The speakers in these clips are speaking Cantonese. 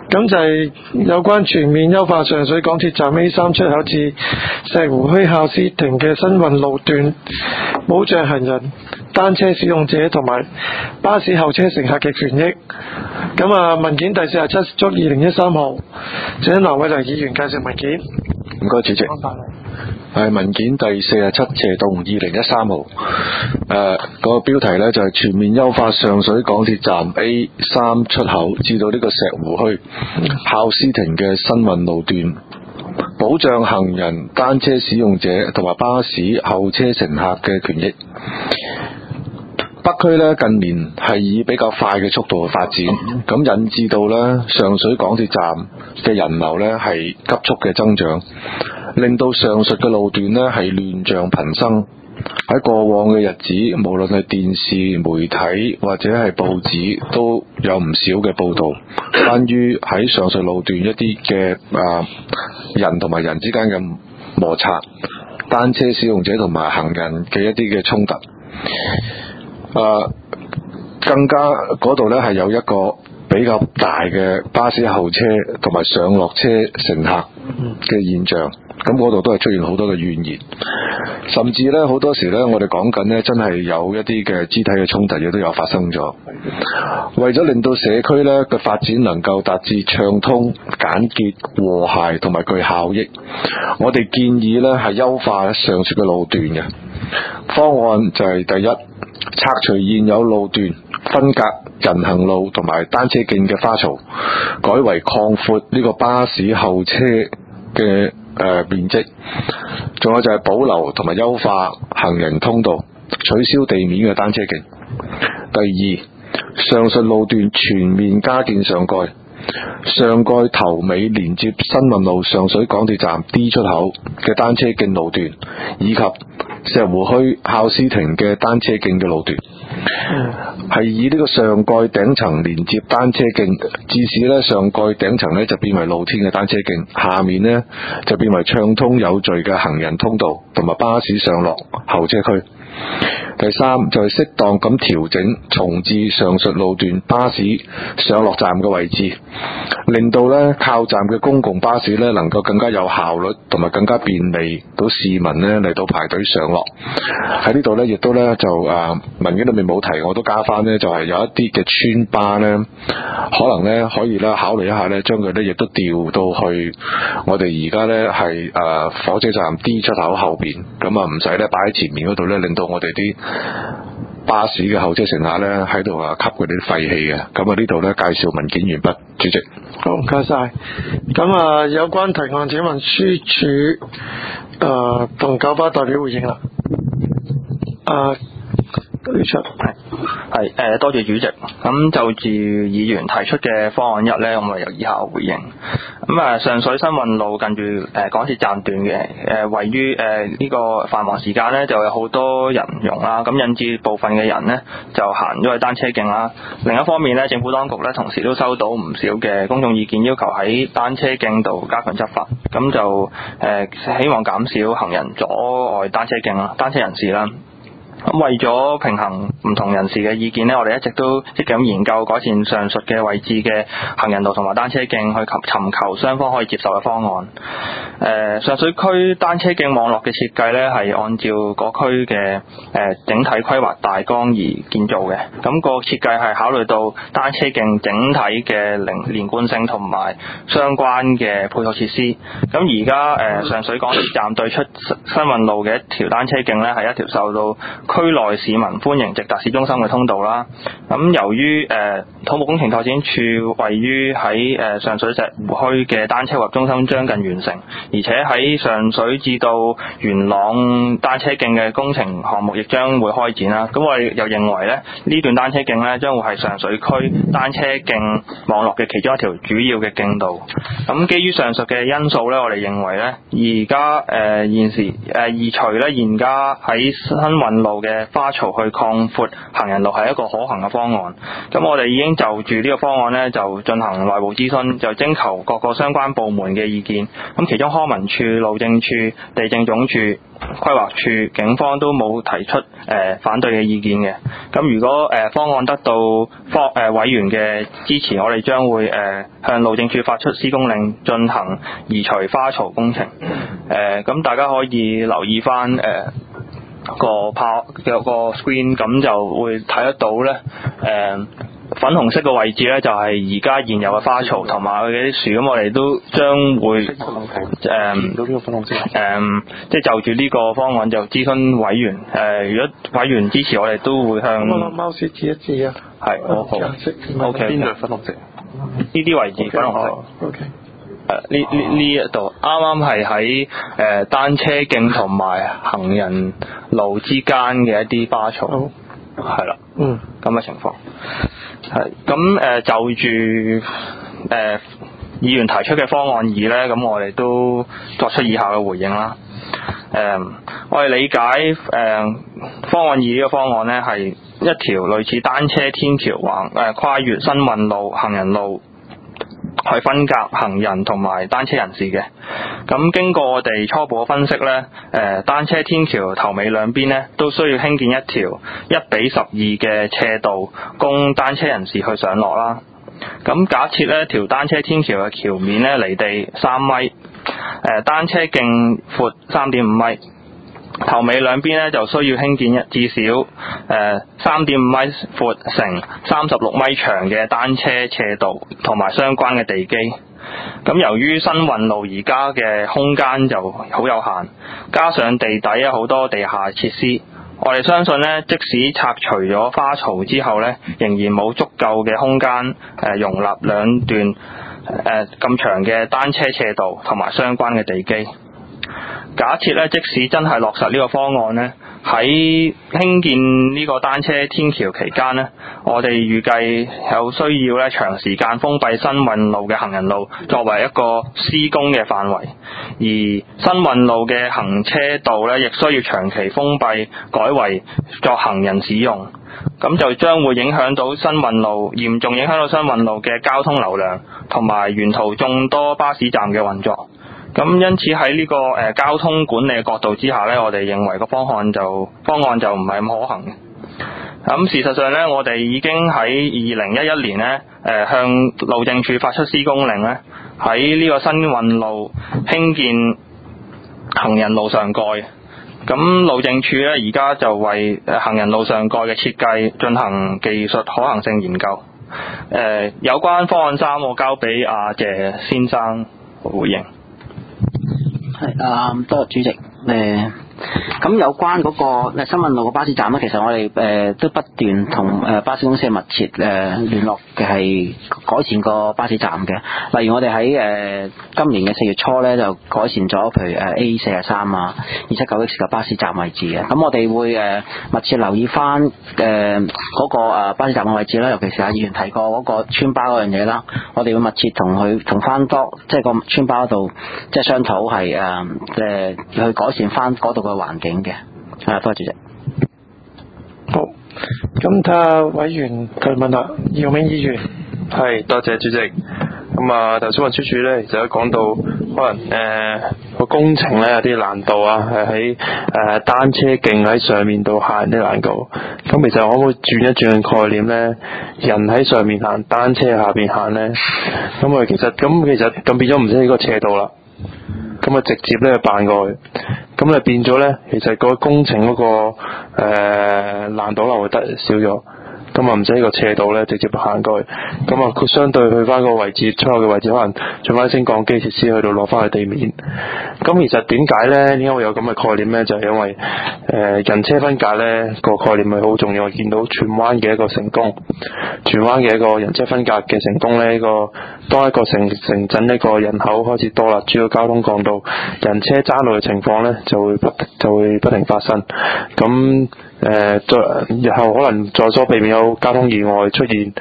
咁就係有關全面優化上水港鐵站 A3 出口至石湖墟孝思亭嘅新運路段，保障行人、單車使用者同埋巴士候車乘客嘅權益。咁啊，文件第47足2013號，請劉偉良議員介紹文件。 唔該，主席。係文件第47/2013號，個標題呢就係全面優化上水港鐵站 A3 出口至到呢個石湖墟孝思亭嘅新運路段，保障行人、單車使用者同埋巴士候車乘客嘅權益。北區呢近年係以比較快嘅速度去發展，咁引致到呢上水港鐵站嘅人流呢係急速嘅增長，令到上述嘅路段呢係亂象頻生。喺過往嘅日子，無論係電視、媒體或者係報紙，都有唔少嘅報道，關於喺上述路段一啲嘅人同埋人之間嘅摩擦，單車使用者同埋行人嘅一啲嘅衝突。更加嗰度呢係有一個比較大嘅巴士候車同埋上落車乘客嘅現象，咁嗰度都係出現好多嘅怨言，甚至呢好多時呢我哋講緊呢真係有一啲嘅肢體嘅衝突亦都有發生咗。為咗令到社區呢嘅發展能夠達至暢通、簡潔、和諧同埋具效益，我哋建議呢係優化上述嘅路段嘅方案，就係第一，拆除現有路段分隔人行路同埋單車徑嘅花槽，改為擴闊呢個巴士候車嘅面積，仲有就係保留同埋優化行人通道，取消地面嘅單車徑。第二，上述路段全面加建上蓋，上蓋頭尾連接新運路上水港鐵站 D 出口嘅單車徑路段，以及石湖墟孝思亭嘅單車徑嘅路段，係以呢個上蓋頂層連接單車徑，致使呢上蓋頂層呢就變為露天嘅單車徑，下面呢就變為暢通有序嘅行人通道同埋巴士上落候車區。第三，就係適當咁調整重置上述路段巴士上落站嘅位置，令到呢靠站嘅公共巴士呢能夠更加有效率同埋更加便利到市民呢嚟到排隊上落。喺呢度呢亦都呢就文件裏面冇提，我都加翻呢，就係有一啲嘅村巴呢可能呢可以呢考慮一下呢，將佢呢亦都調到去我哋而家呢係火車站 D 出口後邊，咁唔使呢擺喺前面嗰度呢，令到我哋啲巴士嘅候車乘客呢喺度吸佢哋啲廢氣嘅。咁呢度呢介紹文件完畢，主席。 好，唔該晒。咁有關提案請運輸署同九巴代表回應啦。 多謝主席。咁就住議員提出嘅方案一呢，我由以下回應。咁上水新運路近住港鐵站段嘅位於呢個繁忙時間呢，就有好多人用啦，咁引致部分嘅人呢就行咗去單車徑啦。另一方面呢，政府當局呢同時都收到唔少嘅公眾意見，要求喺單車徑度加強執法，咁就希望減少行人阻礙單車徑啦、單車人士啦。咁為咗平衡唔同人士嘅意見呢，我哋一直都積極咁研究改善上述嘅位置嘅行人道同埋單車徑，去尋求雙方可以接受嘅方案。上水區單車徑網絡嘅設計呢，係按照嗰區嘅整體規劃大綱而建造嘅。咁個設計係考慮到單車徑整體嘅連貫性同埋相關嘅配套設施。咁而家上水港鐵站對出新運路嘅一條單車徑呢，係一條受到區內市民歡迎直達市中心嘅通道啦。咁由於土木工程拓展處位於喺上水石湖墟嘅單車活中心將近完成，而且喺上水至到元朗單車徑嘅工程項目亦將會開展啦。咁我哋又認為呢段單車徑呢將會係上水區單車徑網絡嘅其中一條主要嘅徑道。咁基於上述嘅因素呢，我哋認為呢而家現時移除呢現家喺新運路路嘅花槽去擴闊行人路係一個可行嘅方案。咁我哋已經就住呢個方案呢，就進行內部諮詢，就徵求各個相關部門嘅意見。咁其中康文署、路政署、地政總署、規劃署、警方都冇提出反對嘅意見嘅。咁如果方案得到委員嘅支持，我哋將會向路政署發出施工令，進行移除花槽工程。咁大家可以留意翻個 screen， 咁就會睇得到咧。粉紅色嘅位置咧，就係而家現有嘅花槽同埋佢嘅啲樹。咁我哋都將會即係就住呢個方案就諮詢委員。如果委員支持，我哋都會向。 我攞貓屎指一指啊。 係，好。OK。邊度粉紅色？呢啲位置粉紅色。 OK。 呢一度啱啱係喺單車徑同埋行人路之間嘅一啲花槽。係啦。咁嘅情況。係咁就住議員提出嘅方案2呢，咁我哋都作出以下嘅回應啦。我哋理解方案2呢個方案呢，係一條類似單車天橋跨越新運路行人路，去分隔行人同埋單車人士嘅。咁經過我哋初步嘅分析呢，單車天橋頭尾兩邊呢都需要興建一條1:12嘅斜道，供單車人士去上落啦。咁假設呢條單車天橋嘅橋面呢離地3米，單車徑闊3.5米，頭尾兩邊呢就需要興建至少3.5米闊乘36米長嘅單車斜道同埋相關嘅地基。咁由於新運路而家嘅空間就好有限，加上地底有好多地下設施，我哋相信呢，即使拆除咗花槽之後呢，仍然冇足夠嘅空間容納兩段咁長嘅單車斜道同埋相關嘅地基。假設呢，即使真係落實呢個方案呢，喺興建呢個單車天橋期間呢，我哋預計有需要呢長時間封閉新運路嘅行人路作為一個施工嘅範圍，而新運路嘅行車道呢，亦需要長期封閉，改為作行人使用。咁就將會影響到新運路，嚴重影響到新運路嘅交通流量同埋沿途眾多巴士站嘅運作。咁因此喺呢個交通管理嘅角度之下呢，我哋認為個方案就唔係咁可行嘅。咁事實上呢，我哋已經喺2011年呢向路政署發出施工令呢，喺呢個新運路興建行人路上蓋。咁路政署呢而家就為行人路上蓋嘅設計進行技術可行性研究。有關方案3，我交俾阿謝先生回應。 係多謝主席。咁有關嗰個新運路嘅巴士站咧，其實我哋都不斷同巴士公司密切聯絡嘅，係改善個巴士站嘅。例如我哋喺今年嘅4月初咧，就改善咗譬如A43啊、279X 嘅巴士站位置嘅。咁我哋會密切留意翻嗰個巴士站嘅位置啦，尤其是議員提過嗰個村巴嗰樣嘢啦，我哋會密切同翻即係個村巴嗰度即係商討係去改善翻嗰度嘅環境嘅。多謝主席。 好，咁睇下委員提問啦，姚明議員。 係，多謝主席。咁頭先運輸署咧，其實都講到可能個工程咧有啲難度啊，係喺單車徑喺上面度行啲難度。咁其實可唔可以轉一轉概念咧？人喺上面行，單車下邊行咧？咁其實咁變咗唔使呢個斜道啦。咁直接咧辦過去，咁就變咗咧，其實個工程嗰個難度可能會得少咗。咁唔使呢個斜道咧，直接行過去。咁佢相對去翻個位置，出口嘅位置可能做翻升降機設施去到攞翻去地面。咁其實點解咧？點解會有咁嘅概念咧？就係因為人車分隔咧個概念係好重要。我見到荃灣嘅一個成功，荃灣嘅一個人車分隔嘅成功咧，當一個城鎮一個人口開始多啦，主要交通幹道人車爭路嘅情況咧就會不停發生。咁日後可能在所避免有交通意外出現，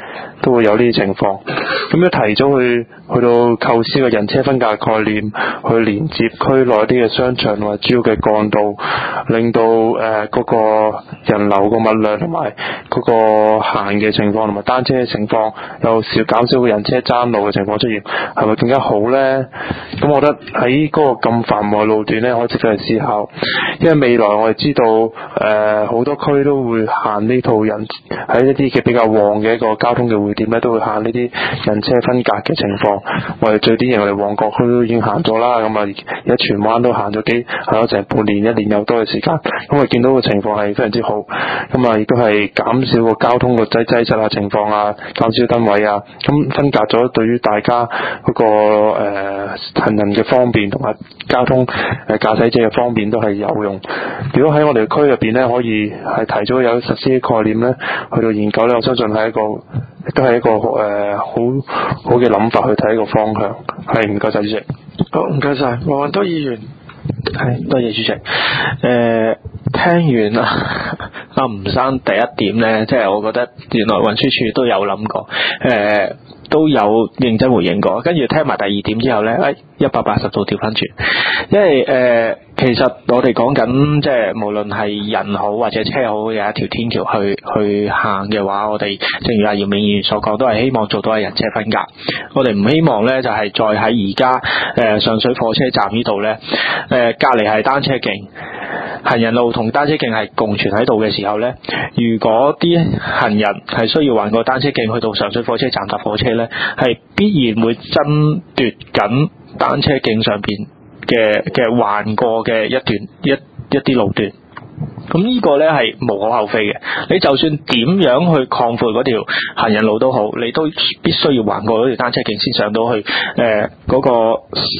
都會有呢啲情況。咁一提早去到構思個人車分隔概念，去連接區內啲嘅商場同埋主要嘅幹道，令到嗰個人流個物量同埋嗰個行嘅情況同埋單車嘅情況，有減少個人車爭路嘅情況出現，係咪更加好呢？咁我覺得喺嗰個咁繁忙嘅路段呢，可以值得去思考，因為未來我哋知道好多區都會行呢套人喺一啲嘅比較旺嘅一個交通嘅匯點呢，都會行呢啲人車分隔嘅情況。我哋最典型我哋旺角區都已經行咗啦，咁啊而家荃灣都行咗成半年、1年有多嘅時間，咁我見到個情況係非常之好，咁啊亦都係減少個交通個擠塞啊情況啊，減少燈位啊，咁分隔咗對於大家嗰個行人嘅方便同埋交通駕駛者嘅方便都係有用。如果喺我哋區入邊呢，可以係提早有實施概念呢，去到研究呢，我相信係亦都係一個好嘅諗法去睇一個方向。係，唔該晒主席。 好，唔該晒，黃宏都議員。 係，多謝主席。聽完阿吳生第一點呢，即係我覺得原來運輸署都有諗過，都有認真回應過。跟住聽埋第二點之後呢，180度調翻轉，因為其實我哋講緊即係無論係人好或者車好，有一條天橋去行嘅話，我哋正如阿姚明議員所講，都係希望做到係人車分隔。我哋唔希望呢就係再喺而家上水火車站呢度呢，隔離係單車徑，行人路同單車徑係共存喺度嘅時候呢，如果啲行人係需要橫過單車徑去到上水火車站搭火車呢，係必然會爭奪緊單車徑上邊嘅橫過嘅一啲路段。咁呢個呢係無可厚非嘅，你就算點樣去擴闊嗰條行人路都好，你都必須要橫過嗰條單車徑先上到去嗰個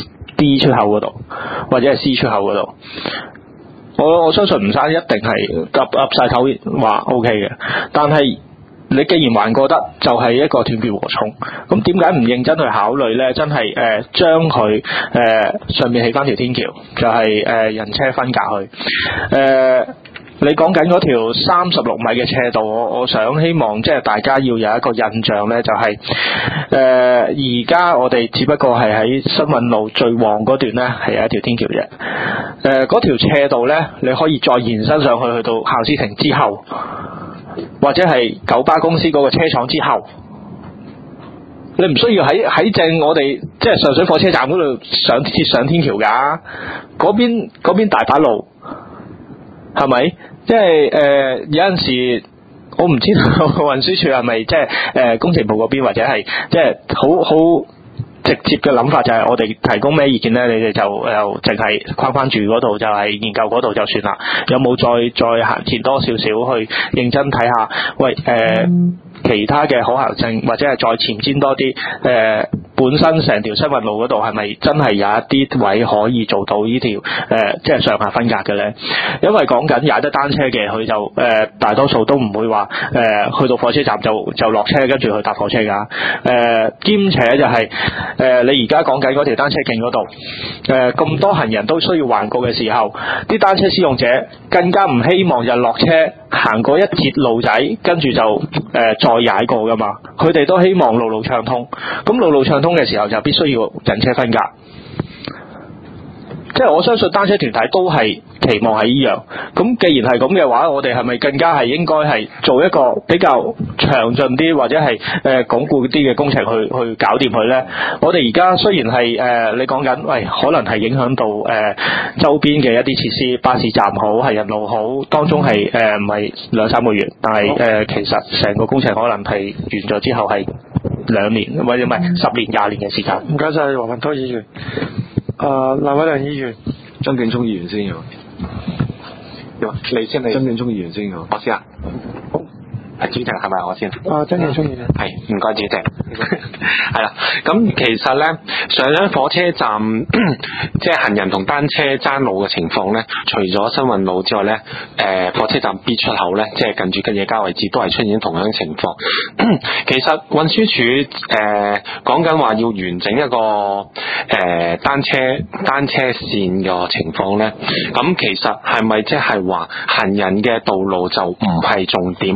D 出口嗰度或者係 C 出口嗰度。我相信吳生一定係岌晒頭話 OK 嘅，但係你既然橫過得，就係一個斷截禾蟲，咁點解唔認真去考慮呢？真係將佢上面起翻條天橋，就係人車分隔去。你講緊嗰條36米嘅斜道，我想希望即係大家要有一個印象呢，就係而家我哋只不過係喺新運路最旺嗰段呢，係有一條天橋啫。嗰條斜道呢，你可以再延伸上去到校斯亭之後，或者係九巴公司嗰個車廠之後，你唔需要喺正我哋即係上水火車站嗰度上天橋㗎，嗰邊大把路。係咪？即係有陣時，我唔知道運輸署係咪即係工程部嗰邊或者係即係好直接嘅諗法，就係我哋提供咩意見咧，你哋就又淨係框翻住嗰度，就係研究嗰度就算啦。有冇再行前多少少去認真睇下？喂，其他嘅可行性，或者係再前瞻多啲本身成條新運路嗰度係咪真係有一啲位可以做到呢條即係上下分隔嘅咧？因為講緊踩得單車嘅，佢就大多數都唔會話去到火車站就落車跟住去搭火車㗎。兼且就係你而家講緊嗰條單車徑嗰度咁多行人都需要橫過嘅時候，啲單車使用者更加唔希望就落車行過一節路仔，跟住就再踩過㗎嘛。佢哋都希望路路暢通。咁路路暢通嘅時候就必須要人車分隔，即係我相信單車團體都係期望係依樣。咁既然係咁嘅話，我哋係咪更加係應該係做一個比較詳盡啲或者係鞏固啲嘅工程去搞掂佢呢？我哋而家雖然係你講緊，喂，可能係影響到周邊嘅一啲設施，巴士站好，行人路好，當中係唔係2-3個月，但係其實成個工程可能係完咗之後係2年或者唔係10年、20年嘅時間。 唔該晒黃宏都議員。藍偉良議員。 曾健聰議員先嘅。你先，曾健聰議員先嘅。 我先啊。主席係咪我先？ 曾健聰議員。 係，唔該主席。係啦，咁其實咧上咗火車站，即係行人同單車爭路嘅情況咧，除咗新運路之外咧，火車站 B 出口咧，即係近住吉野家位置都係出現同樣情況。其實運輸署講緊話要完整一個單車線嘅情況咧，咁其實係咪即係話行人嘅道路就唔係重點咧？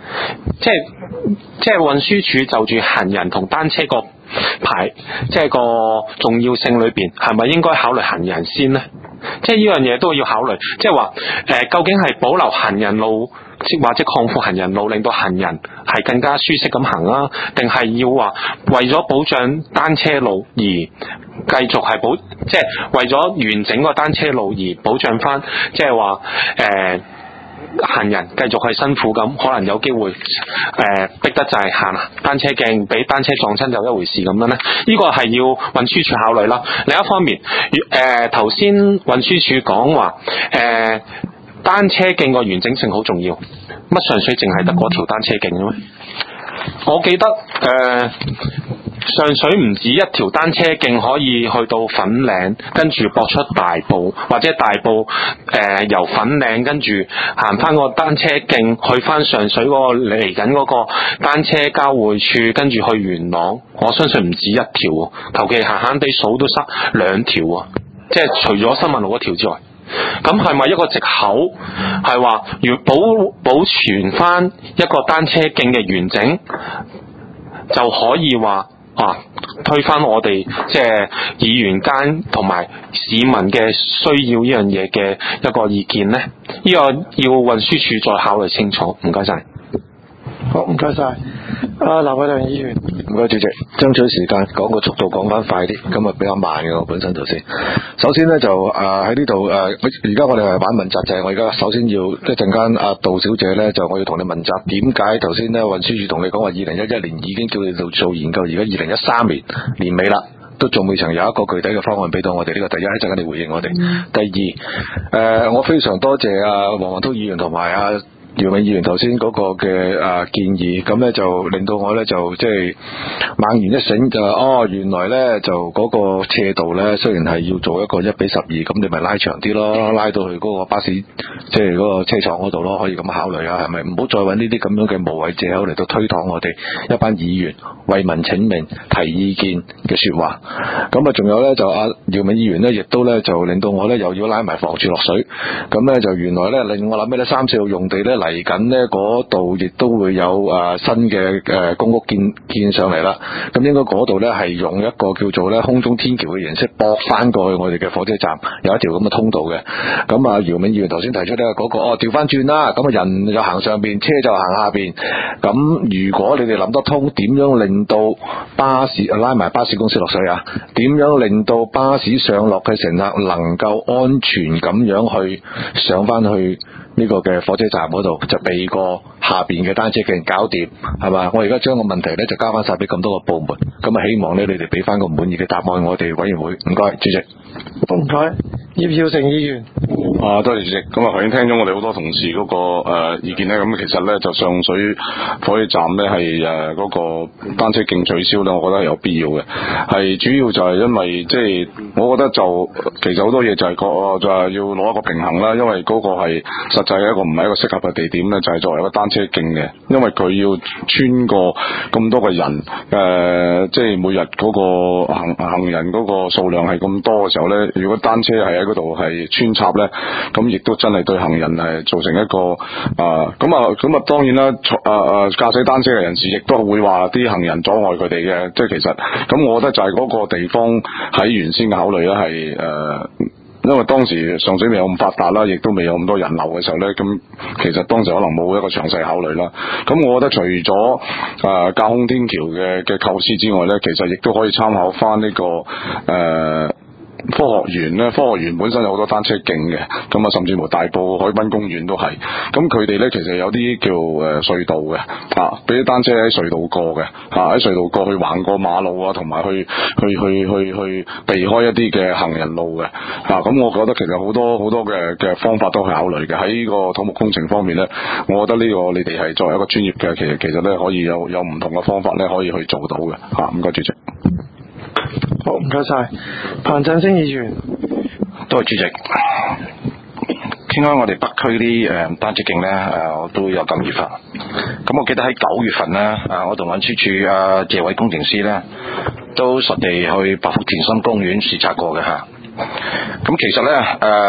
即係運輸署就住行人同單車個排，即係個重要性裏邊，係咪應該考慮行人先呢？即係呢樣嘢都要考慮，即係話究竟係保留行人路，或者擴闊行人路，令到行人係更加舒適咁行啊？定係要話為咗保障單車路而繼續係即係為咗完整個單車路而保障翻，即係話行人繼續係辛苦咁，可能有機會逼得就係行單車徑，俾單車撞親就一回事咁樣呢。呢個係要運輸署考慮啦。另一方面，頭先運輸署講話單車徑個完整性好重要，乜上水淨係得嗰條單車徑嘅咩？我記得上水唔止一條單車徑可以去到粉嶺，跟住駁出大埔，或者大埔由粉嶺跟住行翻個單車徑去翻上水嗰個嚟緊嗰個單車交匯處，跟住去元朗。我相信唔止一條，求其閒閒地數都塞2條啊！即係除咗新聞路嗰條之外，咁係咪一個藉口係話要保存翻一個單車徑嘅完整，就可以話推翻我哋即係議員間同埋市民嘅需要呢樣嘢嘅一個意見呢？呢個要運輸署再考慮清楚。唔該晒。 好，唔該晒。劉偉亮議員。 唔該主席，爭取時間講個速度講翻快啲，今日比較慢嘅我本身頭先。首先呢，就喺呢度而家我哋係玩問責制，我而家首先要一陣間杜小姐呢，就我要同你問責，點解頭先呢運輸署同你講話2011年已經叫你做研究，而家2013年年尾啦，都仲未曾有一個具體嘅方案俾到我哋。呢個第一，一陣間你回應我哋。第二，我非常多謝黃宏滔議員同埋姚永議員頭先嗰個嘅建議，咁咧就令到我咧就即係猛然一醒，就原來咧就嗰個斜道咧雖然係要做一個1:12，咁你咪拉長啲咯，拉到去嗰個巴士即係嗰個車廠嗰度咯，可以咁考慮啊，係咪？唔好再揾呢啲咁樣嘅無謂藉口嚟到推搪我哋一班議員為民請命提意見嘅說話。咁仲有咧就姚永議員咧亦都咧就令到我咧又要拉埋房住落水，咁咧就原來咧令我諗起咧3、4號用地咧嚟緊呢嗰度亦都會有新嘅公屋建上嚟啦。咁應該嗰度呢係用一個叫做呢空中天橋嘅形式駁翻過去我哋嘅火車站，有一條咁嘅通道嘅。咁姚永議員頭先提出呢嗰個調翻轉啦，咁人就行上邊，車就行下邊。咁如果你哋諗得通，點樣令到巴士拉埋巴士公司落水啊？點樣令到巴士上落嘅乘客能夠安全咁樣去上翻去呢個嘅火車站嗰度，就避過下邊嘅單車徑搞掂，係嘛？我而家將個問題咧就交翻晒俾咁多個部門，咁希望咧你哋俾翻個滿意嘅答案我哋委員會。唔該，主席。 唔該，葉耀成議員。 多謝主席。咁頭先聽咗我哋好多同事嗰個意見咧，咁其實咧就上水火車站咧係嗰個單車徑取消咧，我覺得係有必要嘅。係主要就係因為即係我覺得就其實好多嘢就係要攞一個平衡啦，因為嗰個係實際係一個唔係一個適合嘅地點咧，就係作為一個單車徑嘅，因為佢要穿過咁多個人即係每日嗰個行人嗰個數量係咁多嘅時候咧，如果單車係喺嗰度係穿插咧，咁亦都真係對行人係造成一個咁當然啦，駕駛單車嘅人士亦都會話啲行人阻礙佢哋嘅，即係其實咁我覺得就係嗰個地方喺原先嘅考慮咧係因為當時上水未有咁發達啦，亦都未有咁多人流嘅時候咧，咁其實當時可能冇一個詳細考慮啦。咁我覺得除咗架空天橋嘅構思之外咧，其實亦都可以參考翻呢個科學園咧，科學園本身有好多單車徑嘅，咁甚至乎大埔海濱公園都係，咁佢哋咧其實有啲叫隧道嘅，俾啲單車喺隧道過嘅，喺隧道過去橫過馬路啊，同埋去避開一啲嘅行人路嘅，咁我覺得其實好多嘅方法都係考慮嘅。喺呢個土木工程方面咧，我覺得呢個你哋係作為一個專業嘅，其實咧可以有唔同嘅方法咧可以去做到嘅，唔該主席。 好，唔該晒。彭振聲議員。 多謝主席。傾開我哋北區啲單車徑咧，我都有感而發。咁我記得喺9月份咧，我同運輸署謝偉工程師咧，都實地去百福田心公園視察過嘅嚇。咁其實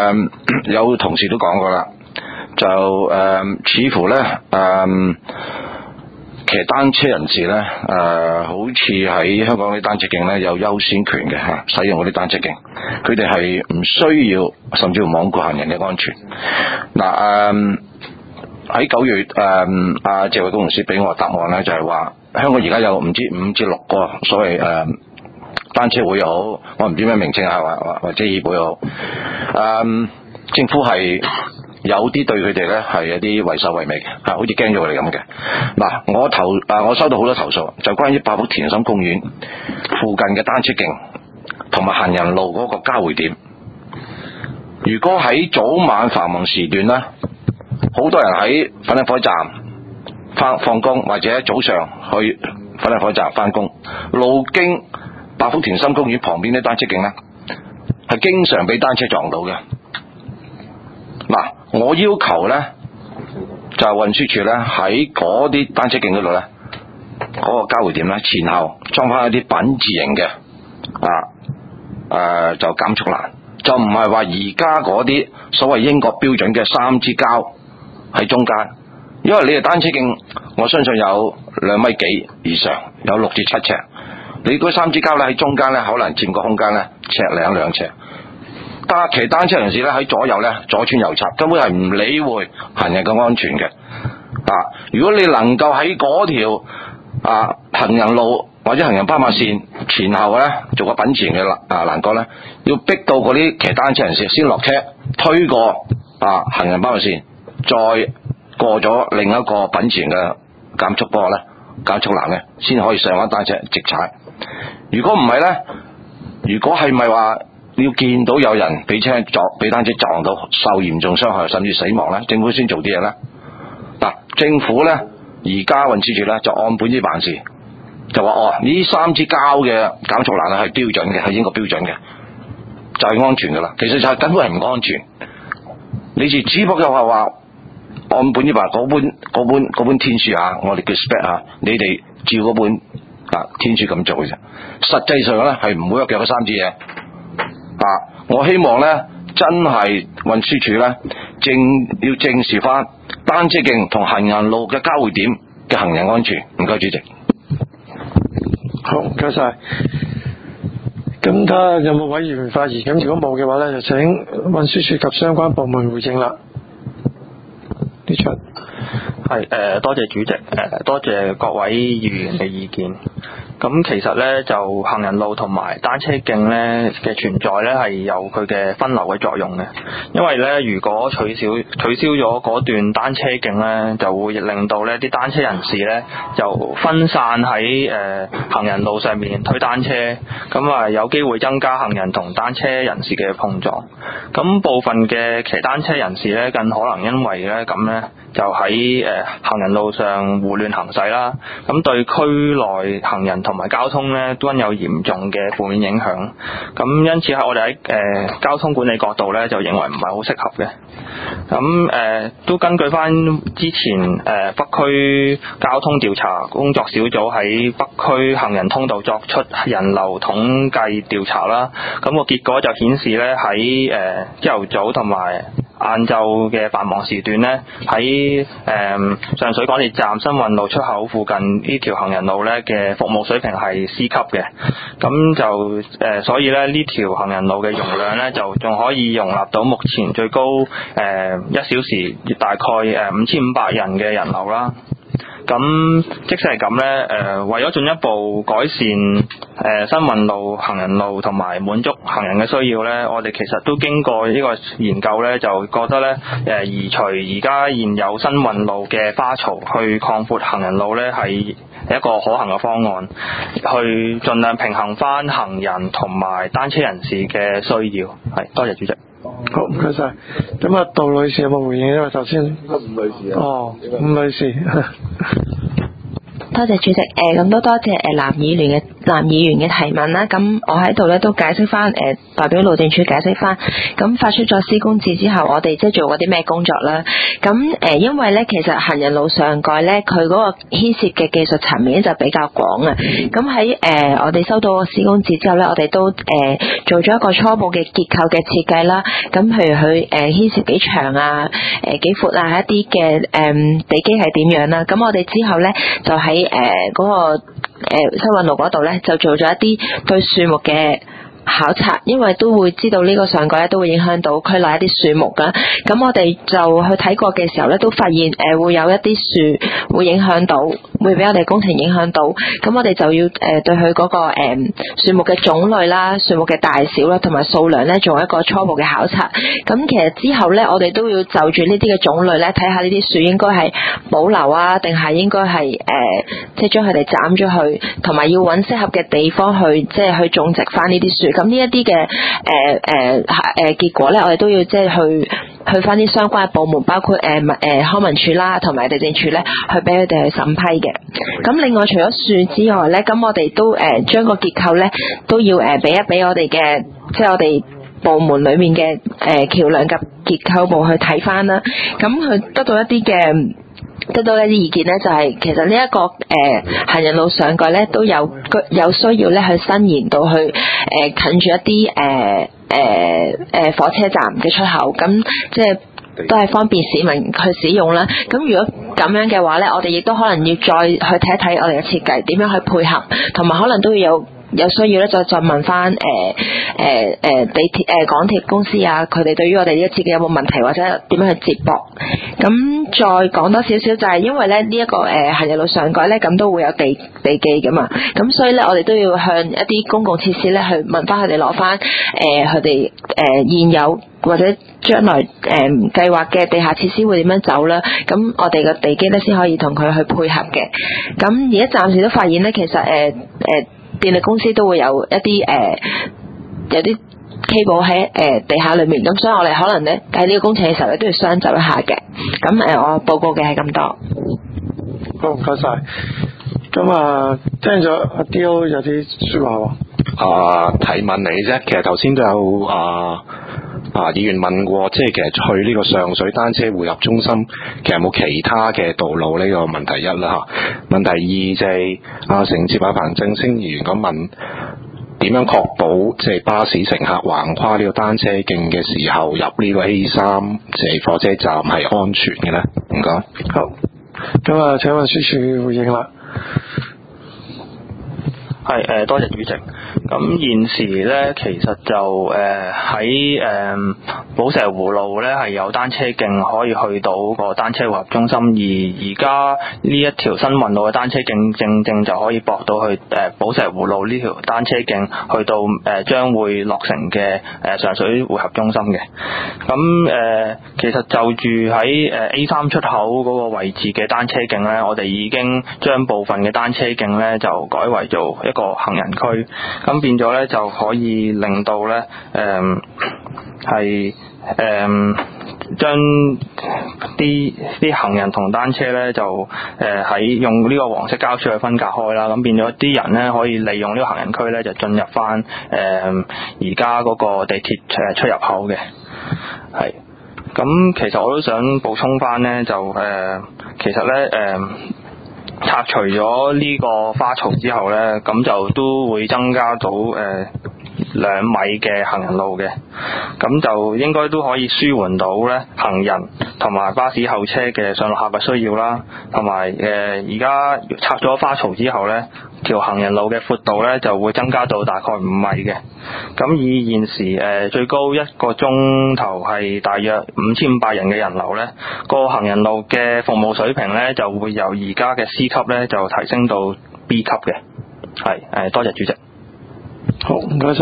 咧，有同事都講過啦，就似乎咧騎單車人士咧，好似喺香港啲單車徑咧有優先權嘅嚇，使用嗰啲單車徑，佢哋係唔需要甚至乎罔顧行人嘅安全。嗱喺9月謝偉公同事俾我答案咧，就係話香港而家有唔知5至6個所謂單車會又好，我唔知咩名稱啊，或者協會又好，政府係有啲對佢哋咧係有啲畏首畏尾嘅，好似驚咗佢哋咁嘅。嗱，我收到好多投訴，就關於百福田心公園附近嘅單車徑同埋行人路嗰個交匯點。如果喺早晚繁忙時段咧，好多人喺粉嶺火車站放工，或者早上去粉嶺火車站翻工，路經百福田心公園旁邊啲單車徑咧，係經常俾單車撞到嘅。嗱，我要求咧就係運輸署咧喺嗰啲單車徑嗰度咧，嗰個交匯點咧前後裝翻一啲品字形嘅就減速欄，就唔係話而家嗰啲所謂英國標準嘅3支膠喺中間，因為你嘅單車徑我相信有2米幾以上，有6至7尺，你嗰3支膠咧喺中間咧可能佔個空間咧1-2尺。騎單車人士咧喺左右咧左穿右插，根本係唔理會行人嘅安全嘅。如果你能夠喺嗰條行人路或者行人斑馬線前後咧做個品字形嘅欄杆咧，要逼到嗰啲騎單車人士先落車，推過行人斑馬線，再過咗另一個品字形嘅減速波咧、減速欄咧，先可以上翻單車直踩。如果唔係咧，如果係咪話要見到有人俾單車撞到受嚴重傷害甚至死亡咧，政府先做啲嘢咧。政府咧而家運輸署咧就按本子辦事，就話呢3支膠嘅減速欄係標準嘅，係英國標準嘅，就係安全噶啦。其實就係根本係唔安全，你只不過話按本子辦嗰本天書我哋叫 spec 你哋照嗰本天書咁做嘅啫。實際上咧係唔會有嘅嗰3支嘢。我希望咧真係運輸署咧要正視翻單車徑同行人路嘅交匯點嘅行人安全。唔該，主席。 好，唔該晒。咁睇下有冇委員發言，咁如果冇嘅話咧，就請運輸署及相關部門回應啦。呢出係多謝主席，多謝各位議員嘅意見。咁其實咧就行人路同埋單車徑咧嘅存在咧係有佢嘅分流嘅作用嘅，因為咧如果取消咗嗰段單車徑咧，就會令到咧啲單車人士咧就分散喺行人路上面推單車，咁有機會增加行人同單車人士嘅碰撞。咁部分嘅騎單車人士咧，更可能因為咧咁咧就喺行人路上胡亂行駛啦，咁對區內行人同埋交通咧都有嚴重嘅負面影響。咁因此喺我哋喺交通管理角度咧，就認為唔係好適合嘅。咁都根據翻之前北區交通調查工作小組喺北區行人通道作出人流統計調查啦，咁個結果就顯示咧喺朝頭早同埋晏晝嘅繁忙時段咧，喺上水港鐵站新運路出口附近呢條行人路咧嘅服務水平係 C 級嘅，咁就所以咧呢條行人路嘅容量咧就仲可以容納到目前最高1小時大概5500人嘅人流啦。咁即使係咁咧，為咗進一步改善新運路行人路同埋滿足行人嘅需要咧，我哋其實都經過呢個研究咧，就覺得咧移除而家現有新運路嘅花槽去擴闊行人路咧係一個可行嘅方案，去盡量平衡翻行人同埋單車人士嘅需要。係，多謝主席。 好，唔該晒。咁杜女士有冇回應？因為頭先吳女士吳女士。 多謝主席。 咁都多謝藍議員嘅提問啦。咁我喺度咧都解釋翻代表路政署解釋翻，咁發出咗施工紙之後，我哋即係做過啲咩工作啦。咁因為咧其實行人路上蓋咧佢嗰個牽涉嘅技術層面就比較廣啊。咁喺我哋收到個施工紙之後咧，我哋都做咗一個初步嘅結構嘅設計啦。咁譬如佢牽涉幾長啊、幾闊啊，一啲嘅地基係點樣啦。咁我哋之後咧就喺嗰個新運路嗰度咧就做咗一啲對樹木嘅考察，因為都會知道呢個上蓋咧都會影響到區內一啲樹木噶。咁我哋就去睇過嘅時候咧，都發現會有一啲樹會影響到，會俾我哋工程影響到。咁我哋就要對佢嗰個樹木嘅種類啦、樹木嘅大小啦同埋數量咧做一個初步嘅考察。咁其實之後咧，我哋都要就住呢啲嘅種類咧，睇下呢啲樹應該係保留啊，定係應該係即係將佢哋斬咗去，同埋要揾適合嘅地方去即係去種植翻呢啲樹。咁呢一啲嘅結果咧，我哋都要即係去翻啲相關嘅部門，包括康文署啦，同埋地政署咧，去俾佢哋去審批嘅。咁另外除咗樹之外咧，咁我哋都將個結構咧都要俾一俾我哋嘅即係我哋部門裏面嘅橋梁及結構部去睇翻啦。咁佢得到一啲意見咧，就係其實呢一個行人路上蓋咧都有需要咧去伸延到去近住一啲火車站嘅出口，咁即係都係方便市民去使用啦。咁如果咁樣嘅話咧，我哋亦都可能要再去睇一睇我哋嘅設計點樣去配合，同埋可能都要有需要咧，再問翻地鐵港鐵公司啊，佢哋對於我哋呢個設計有冇問題，或者點樣去接駁。咁再講多少少就係因為咧呢一個行人路上蓋咧，咁都會有地基噶嘛，咁所以咧我哋都要向一啲公共設施咧去問翻佢哋攞翻佢哋現有或者將來計劃嘅地下設施會點樣走啦。咁我哋嘅地基咧先可以同佢去配合嘅。咁而家暫時都發現咧，其實電力公司都會有一啲有啲 cable 喺地下裏面，咁所以我哋可能咧喺呢個工程嘅時候咧都要相就一下嘅。咁我報告嘅係咁多。 好，唔該晒。咁啊，聽咗阿 D.O 有啲説話喎。 提問嚟啫，其實頭先都有議員問過，即係其實去呢個上水單車匯合中心，其實有冇其他嘅道路呢個問題一啦嚇。問題二就係承接彭振聲議員咁問，點樣確保即係巴士乘客橫跨呢個單車徑嘅時候入呢個 A3 即係火車站係安全嘅咧？唔該。 好，咁啊請運輸署回應啦。 係多謝主席。咁現時咧，其實就喺寶石湖路咧係有單車徑可以去到個單車匯合中心，而家呢一條新運路嘅單車徑正就可以駁到去寶石湖路呢條單車徑去到將會落成嘅上水匯合中心嘅。咁其實就住喺A3 出口嗰個位置嘅單車徑咧，我哋已經將部分嘅單車徑咧就改為做一個行人區，咁變咗咧就可以令到咧將啲行人同單車咧就喺用呢個黃色膠柱去分隔開啦，咁變咗啲人咧可以利用呢個行人區咧就進入翻而家嗰個地鐵出入口嘅。係，咁其實我都想補充翻咧，就其實咧拆除咗呢個花槽之後咧，咁就都會增加到2米嘅行人路嘅，咁就應該都可以舒緩到咧行人同埋巴士候車嘅上落客嘅需要啦，同埋而家拆咗花槽之後咧，條行人路嘅闊度咧就會增加到大概5米嘅。咁以現時最高一個鐘頭係大約5500人嘅人流咧，個行人路嘅服務水平咧就會由而家嘅 C 級咧就提升到 B 級嘅。係多謝主席。 好，唔該晒。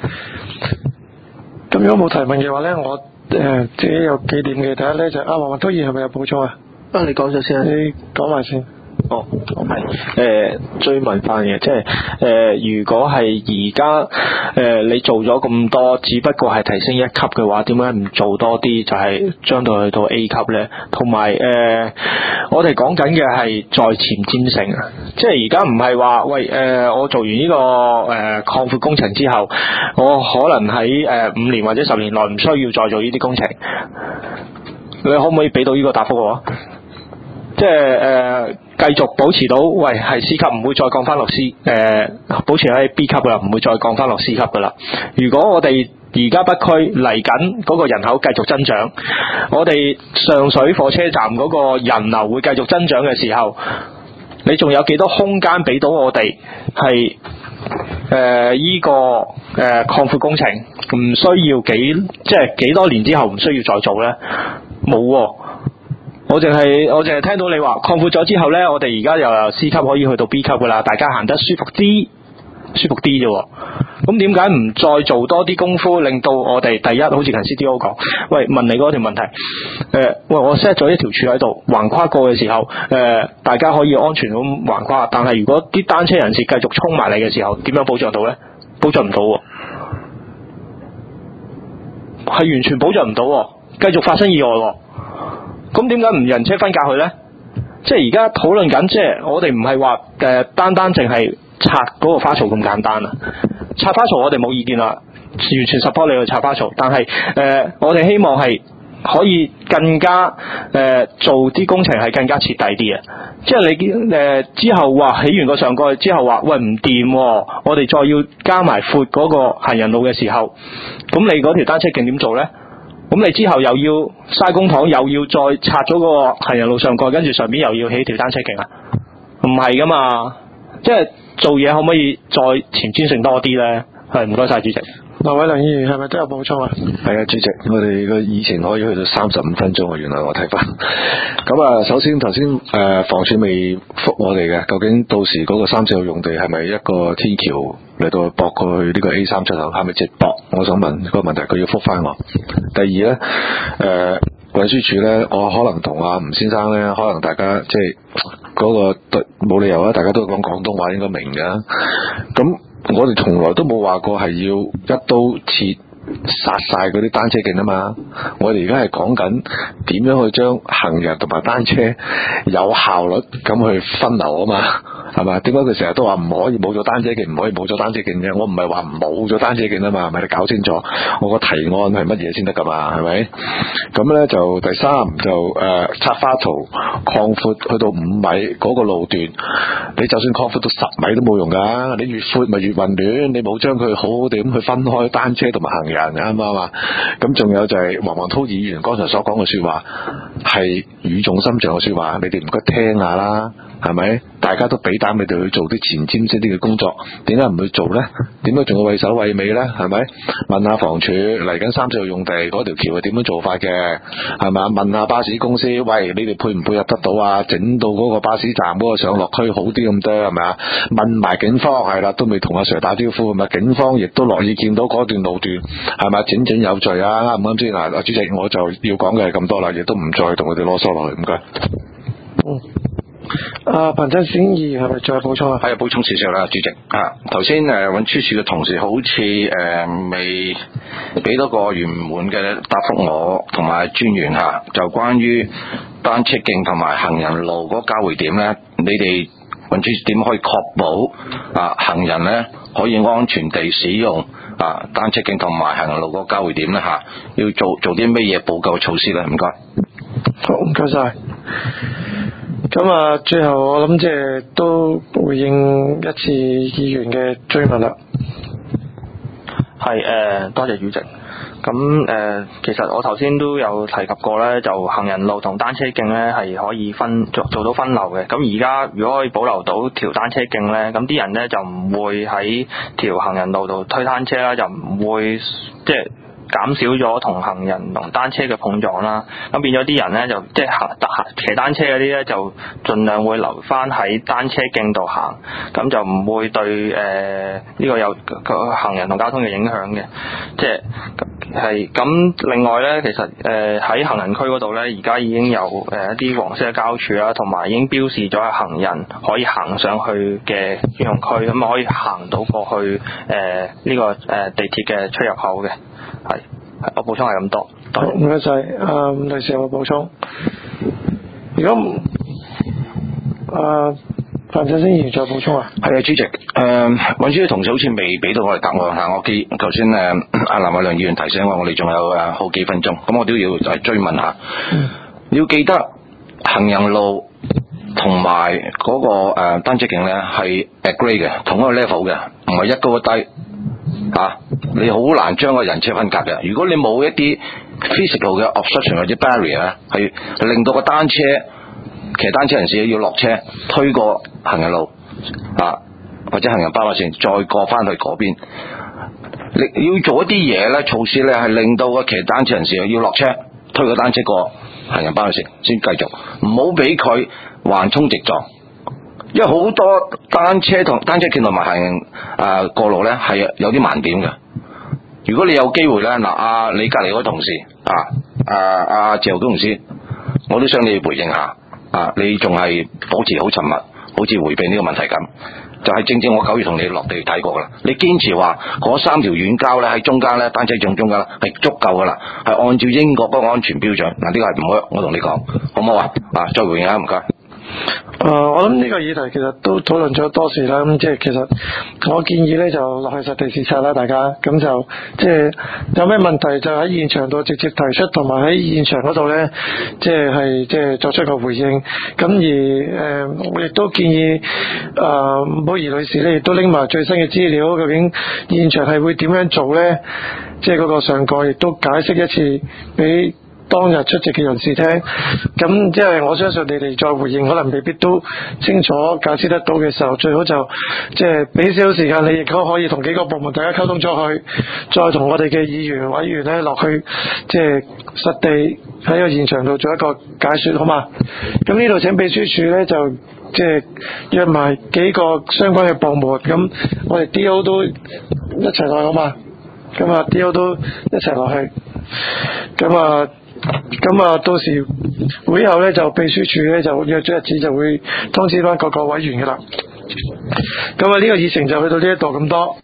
咁如果冇提問嘅話咧，我自己有幾點嘅。第一咧就黃文滔議員係咪有補充啊？ 你講咗先啊。 你講埋先。 哦，係追問翻嘅，即係如果係而家你做咗咁多，只不過係提升一級嘅話，點解唔做多啲，就係將到去到 A 級咧？同埋我哋講緊嘅係再前瞻性啊，即係而家唔係話喂我做完呢個擴闊工程之後，我可能喺5年或者10年內唔需要再做呢啲工程，你可唔可以俾到呢個答覆我？即係繼續保持到，喂係 C 級唔會再降翻落 C， 保持喺 B 級噶啦，唔會再降翻落 C 級噶啦。如果我哋而家北區嚟緊嗰個人口繼續增長，我哋上水火車站嗰個人流會繼續增長嘅時候，你仲有幾多空間俾到我哋係依個擴闊工程唔需要即係幾多年之後唔需要再做呢？冇喎。我淨係聽到你話擴闊咗之後呢，我哋而家又由 C 級可以去到 B 級噶啦，大家行得舒服啲啫。咁點解唔再做多啲功夫，令到我哋第一，好似近 CDO 講，喂問你嗰條問題，喂我 set 咗一條柱喺度，橫跨過嘅時候，大家可以安全咁橫跨，但係如果啲單車人士繼續衝埋嚟嘅時候，點樣保障到呢？保障唔到喎，係完全保障唔到喎，繼續發生意外喎。咁點解唔人車分隔佢呢？即係而家討論緊，即係我哋唔係話單淨係拆嗰個花槽咁簡單啊！拆花槽我哋冇意見啦，完全 support 你去拆花槽，但係我哋希望係可以更加做啲工程係更加徹底啲啊！即係你之後話起完個上蓋之後話喂唔掂喎，我哋再要加埋闊嗰個行人路嘅時候，咁你嗰條單車徑點做呢？咁你之後又要嘥公帑，又要再拆咗個行人路上蓋，跟住上面又要起條單車徑啊？唔係噶嘛，即係做嘢可唔可以再前瞻性多啲呢？係，唔該晒主席。 劉偉良議員係咪都有補充啊？ 係啊，主席，我哋個議程可以去到35分鐘啊，原來我睇翻。咁啊，首先頭先房署未覆我哋嘅，究竟到時嗰個3號用地係咪一個天橋嚟到駁過去呢個 A3 出口，係咪直駁？我想問個問題，佢要覆翻我。第二咧，運輸署咧，我可能同阿吳先生咧，可能大家即係嗰個冇理由啊，大家都講廣東話應該明㗎。咁我哋從來都冇話過係要一刀切殺晒嗰啲單車徑啊嘛，我哋而家係講緊點樣去將行人同埋單車有效率咁去分流啊嘛，係嘛？點解佢成日都話唔可以冇咗單車徑，唔可以冇咗單車徑嘅？我唔係話冇咗單車徑啊嘛，係咪？你搞清楚我個提案係乜嘢先得噶嘛，係咪？咁咧就第三就拆花槽擴闊去到5米嗰個路段，你就算擴闊到10米都冇用噶，你越闊咪越混亂，你冇將佢好好地咁去分開單車同埋行人，啱唔啱啊？咁仲有就係黃濤議員剛才所講嘅說話係語重心長嘅說話，你哋唔該聽下啦，係咪？大家都俾膽你哋去做啲前瞻性啲嘅工作，點解唔去做呢？點解仲要畏首畏尾呢？係咪？問下房署嚟緊3號用地嗰條橋係點樣做法嘅？係咪？問下巴士公司，喂，你哋配唔配合得到啊？整到嗰個巴士站嗰個上落區好啲咁多，係咪啊？問埋警方，係啦，都未同阿 Sir 打招呼，係咪？警方亦都樂意見到嗰段路段係咪整整有序啊？啱唔啱先？嗱，主席我就要講嘅係咁多啦，亦都唔再同佢哋囉嗦落去，唔該。 彭真先議員係咪再補充啊？ 係補充少少啦，主席啊，頭先運輸署嘅同事好似未俾多個圓滿嘅答覆我同埋專員嚇，就關於單車徑同埋行人路嗰個交匯點咧，你哋運輸署點可以確保行人咧可以安全地使用單車徑同埋行人路嗰個交匯點咧嚇？要做啲咩嘢補救措施咧？唔該。 好，唔該晒。咁啊，最後我諗即係都回應一次議員嘅追問啦。 係多謝主席。咁其實我頭先都有提及過咧，就行人路同單車徑咧係可以做到分流嘅。咁而家如果可以保留到條單車徑咧，咁啲人咧就唔會喺條行人路度推單車啦，就唔會即係減少咗同行人同單車嘅碰撞啦，咁變咗啲人咧就即係騎單車嗰啲咧就盡量會留翻喺單車徑度行，咁就唔會對呢個有行人同交通嘅影響嘅，即係係咁。另外咧，其實喺行人區嗰度咧，而家已經有一啲黃色嘅膠柱啦，同埋已經標示咗係行人可以行上去嘅專用區，咁可以行到過去呢個地鐵嘅出入口嘅。係，我補充係咁多。 好，唔該晒。女士有冇補充？如果范振星議員再補充啊？ 係啊，主席，運輸同事好似未俾到我哋答案嚇。我記頭先阿藍偉亮議員提醒我哋仲有好幾分鐘，咁我都要追問下。你要記得行人路同埋嗰個單車徑咧係 agree 嘅，同一個 level 嘅，唔係一高一低嚇。你好難將個人車分隔嘅。如果你冇一啲 physical 嘅 obstruction 或者 barrier 係令到個單車騎單車人士要落車推過行人路或者行人斑馬線再過翻去嗰邊，你要做一啲嘢咧，措施咧係令到個騎單車人士要落車推個單車過行人斑馬線先繼續，唔好俾佢橫衝直撞，因為好多單車徑同埋行人過路咧係有啲盲點嘅。如果你有機會咧，你隔離嗰同事謝同事，我都想你回應下。你仲係保持好沉默，好似迴避呢個問題咁，就係正正我9月同你落地睇過噶啦。你堅持話嗰3條軟膠咧喺中間咧，單車徑中間咧係足夠噶啦，係按照英國嗰個安全標準。呢個係唔好，我同你講，好唔好啊？再回應下，唔該。 我諗呢個議題其實都討論咗多時啦，咁即係其實我建議咧就落去實地視察啦，大家咁就即係有咩問題就喺現場度直接提出，同埋喺現場嗰度咧即係作出個回應。咁而我亦都建議寶儀女士咧亦都拎埋最新嘅資料，究竟現場係會點樣做咧？即係嗰個上蓋亦都解釋一次俾當日出席嘅人士聽，咁即係我相信你哋再回應可能未必都清楚解釋得到嘅時候，最好就即係俾少少時間你，亦都可以同幾個部門大家溝通咗去，再同我哋嘅議員委員咧落去即係實地喺個現場度做一個解說，好嘛？咁呢度請秘書處咧就即係約埋幾個相關嘅部門，咁我哋 D.O. 都一齊落去，好嘛？咁D.O. 都一齊落去，咁到時會後咧就秘書處咧就約咗日子就會通知翻各個委員噶啦。咁呢個議程就去到呢一度咁多。